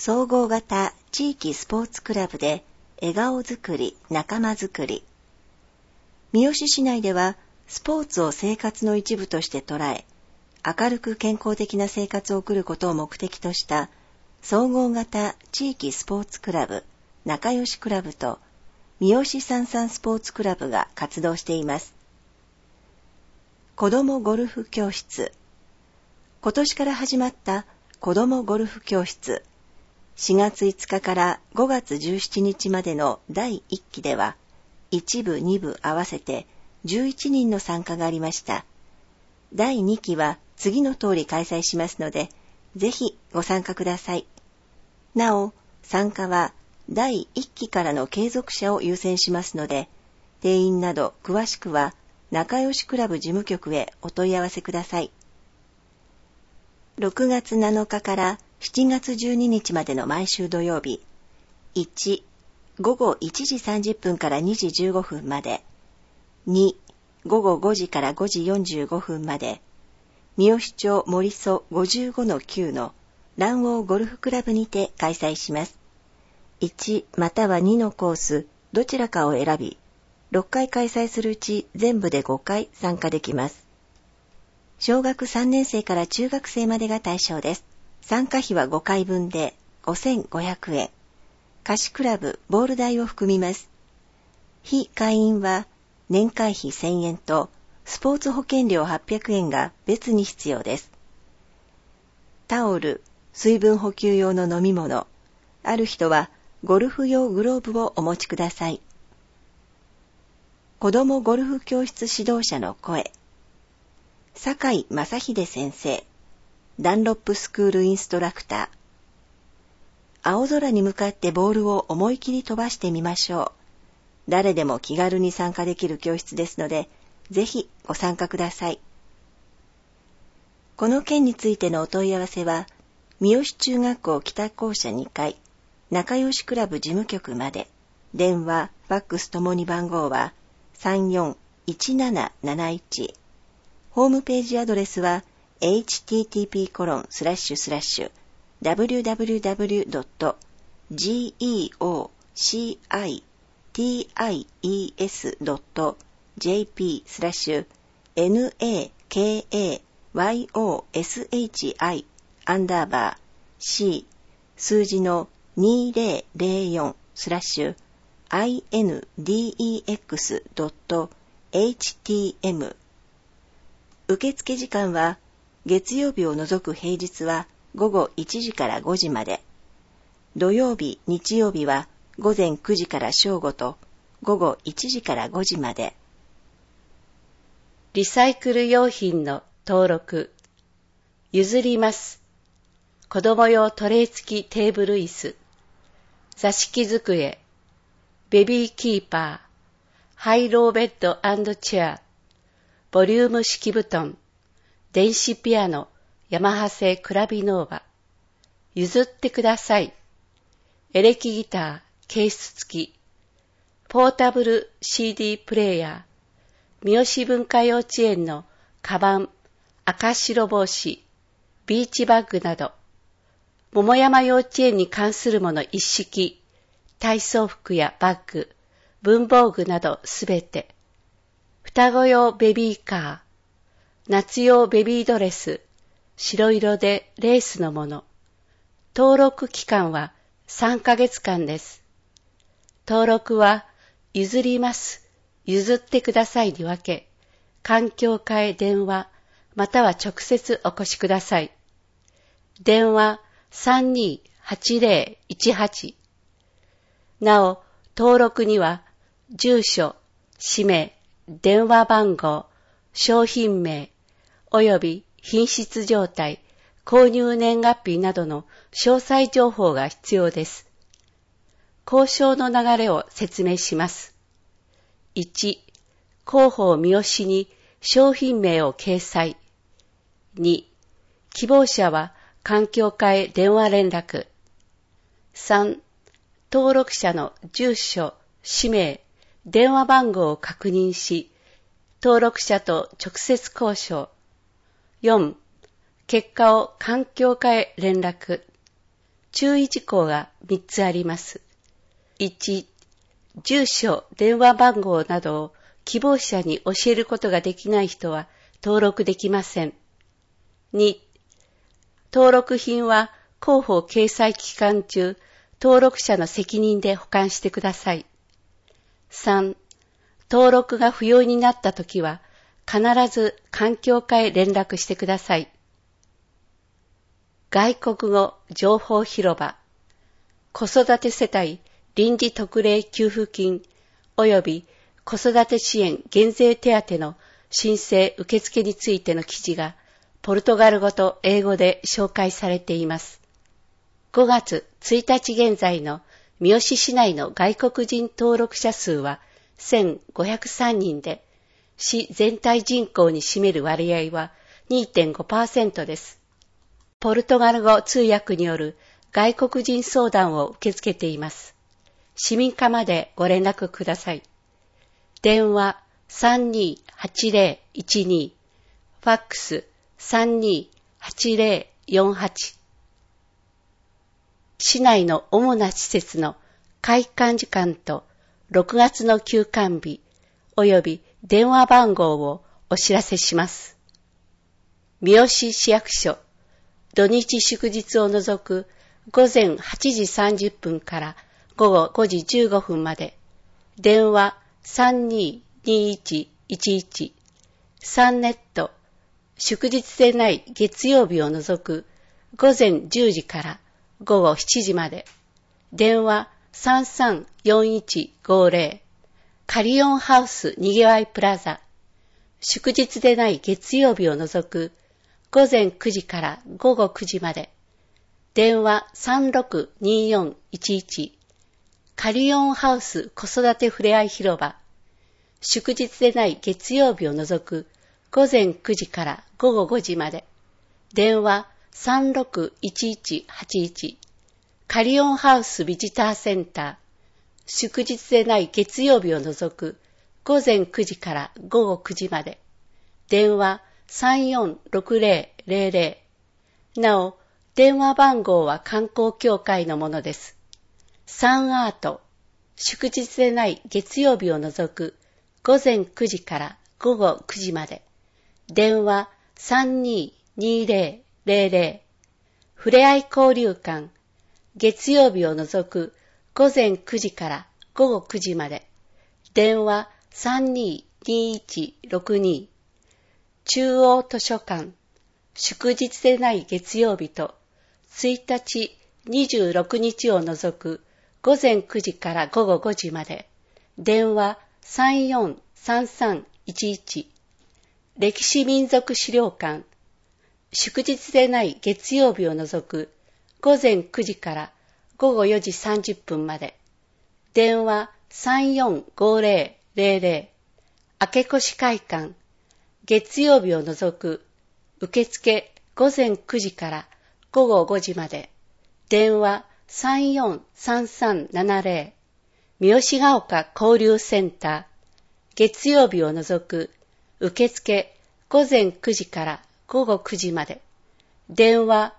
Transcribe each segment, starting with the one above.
総合型地域スポーツクラブで笑顔づくり、仲間づくり。三好市内ではスポーツを生活の一部として捉え、明るく健康的な生活を送ることを目的とした総合型地域スポーツクラブ、仲良しクラブと三好さんさんスポーツクラブが活動しています。子どもゴルフ教室。今年から始まった子どもゴルフ教室。4月5日から5月17日までの第1期では、1部2部合わせて11人の参加がありました。第2期は次の通り開催しますので、ぜひご参加ください。なお、参加は第1期からの継続者を優先しますので、定員など詳しくは仲良しクラブ事務局へお問い合わせください。6月7日から7月12日までの毎週土曜日、1、午後1時30分から2時15分まで、2、午後5時から5時45分まで、三好町森曽 55-9 の蘭王ゴルフクラブにて開催します。1または2のコース、どちらかを選び、6回開催するうち全部で5回参加できます。小学3年生から中学生までが対象です。参加費は5回分で5500円。貸しクラブ、ボール代を含みます。非会員は年会費1000円とスポーツ保険料800円が別に必要です。タオル、水分補給用の飲み物、ある人はゴルフ用グローブをお持ちください。子どもゴルフ教室指導者の声。酒井正秀先生、ダンロップスクールインストラクター。青空に向かってボールを思い切り飛ばしてみましょう。誰でも気軽に参加できる教室ですので、ぜひご参加ください。この件についてのお問い合わせは、三好中学校北校舎2階、仲良しクラブ事務局まで。電話、ファックスともに番号は341771。ホームページアドレスは http://www.gocitie's.jp/nakayoshi_ 数字の2004/index.htm。受付時間は月曜日を除く平日は午後1時から5時まで、土曜日、日曜日は午前9時から正午と午後1時から5時まで。 リサイクル用品の登録。譲ります。子供用トレイ付きテーブル椅子、座敷机、ベビーキーパー、ハイローベッド&チェア、ボリューム敷布団、電子ピアノ、ヤマハ製クラビノーバ。譲ってください。エレキギター、ケース付き。ポータブル CD プレイヤー。三好文化幼稚園のカバン、赤白帽子、ビーチバッグなど。桃山幼稚園に関するもの一式。体操服やバッグ、文房具などすべて。双子用ベビーカー、夏用ベビードレス、白色でレースのもの。登録期間は3ヶ月間です。登録は譲ります、譲ってくださいに分け、環境課へ電話、または直接お越しください。電話328018。なお、登録には住所、氏名、電話番号、商品名、および品質状態、購入年月日などの詳細情報が必要です。交渉の流れを説明します。1、広報三好に商品名を掲載。2、希望者は環境課へ電話連絡。3、登録者の住所、氏名、電話番号を確認し、登録者と直接交渉。4、結果を環境課へ連絡。 注意事項が3つあります。1、住所、電話番号などを希望者に教えることができない人は登録できません。2、登録品は広報掲載期間中、登録者の責任で保管してください。3、登録が不要になったときは、必ず環境課へ連絡してください。外国語情報広場、子育て世帯臨時特例給付金及び子育て支援減税手当の申請受付についての記事がポルトガル語と英語で紹介されています。5月1日現在の三好市内の外国人登録者数は1503人で、市全体人口に占める割合は 2.5% です。ポルトガル語通訳による外国人相談を受け付けています。市民課までご連絡ください。電話 328012、ファックス 328048。市内の主な施設の開館時間と6月の休館日及び電話番号をお知らせします。三好市役所、土日祝日を除く午前8時30分から午後5時15分まで、電話 322111、3ネット、祝日でない月曜日を除く午前10時から午後7時まで、電話334150、カリオンハウスにぎわいプラザ、祝日でない月曜日を除く午前9時から午後9時まで、電話362411、カリオンハウス子育てふれあい広場、祝日でない月曜日を除く午前9時から午後5時まで、電話361181、カリオンハウスビジターセンター、祝日でない月曜日を除く午前9時から午後9時まで、電話346000。なお、電話番号は観光協会のものです。サンアート、祝日でない月曜日を除く午前9時から午後9時まで、電話322000。ふれあい交流館、月曜日を除く午前9時から午後9時まで、電話322162。中央図書館、祝日でない月曜日と1日26日を除く午前9時から午後5時まで、電話343311。歴史民族資料館、祝日でない月曜日を除く午前9時から午後4時30分まで、電話345000。明越会館、月曜日を除く受付午前9時から午後5時まで、電話343370。三好ヶ丘交流センター、月曜日を除く受付午前9時から午後9時まで、電話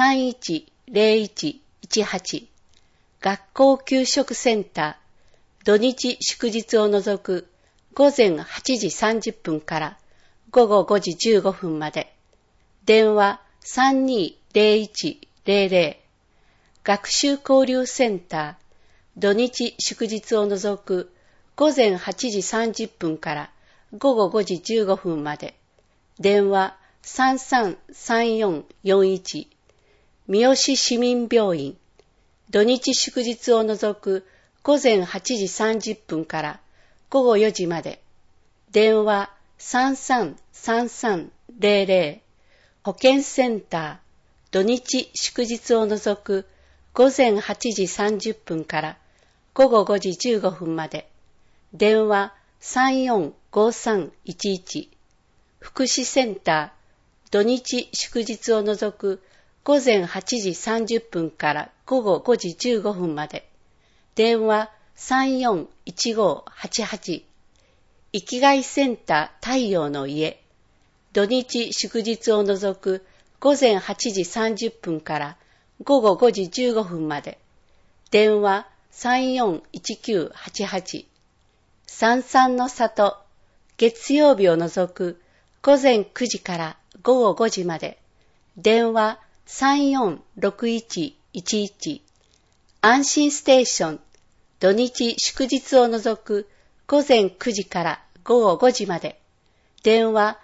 310118。学校給食センター、土日祝日を除く午前8時30分から午後5時15分まで、電話320100。学習交流センター、土日祝日を除く午前8時30分から午後5時15分まで、電話333441。三好市民病院、土日祝日を除く午前8時30分から午後4時まで、電話333300。保健センター、土日祝日を除く午前8時30分から午後5時15分まで、電話345311。福祉センター、土日祝日を除く午前8時30分から午後5時15分まで、電話341588。生きがいセンター太陽の家、土日祝日を除く午前8時30分から午後5時15分まで。電話341988。三々の里、月曜日を除く午前9時から午後5時まで。電話346111。安心ステーション、土日祝日を除く午前9時から午後5時まで。電話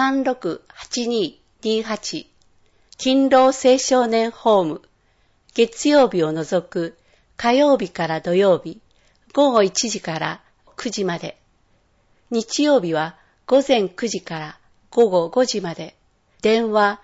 368228。勤労青少年ホーム、月曜日を除く火曜日から土曜日、午後1時から9時まで。日曜日は午前9時から午後5時まで。電話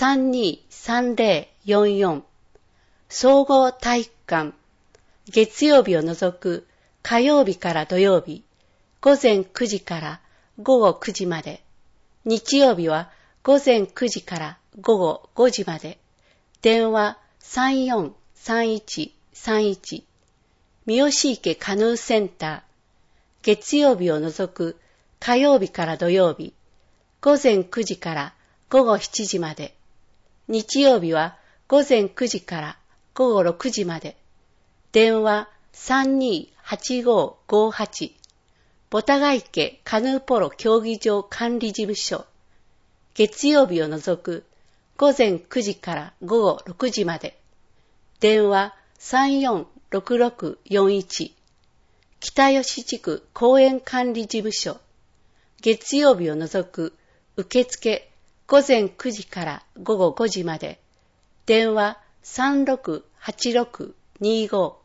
323044。総合体育館、月曜日を除く火曜日から土曜日、午前9時から午後9時まで。日曜日は午前9時から午後5時まで。電話343131。三好池カヌーセンター、月曜日を除く火曜日から土曜日、午前9時から午後7時まで。日曜日は午前9時から午後6時まで。電話328558。ボタガ池カヌーポロ競技場管理事務所、月曜日を除く午前9時から午後6時まで。電話346641。北吉地区公園管理事務所、月曜日を除く受付午前9時から午後5時まで。電話368625。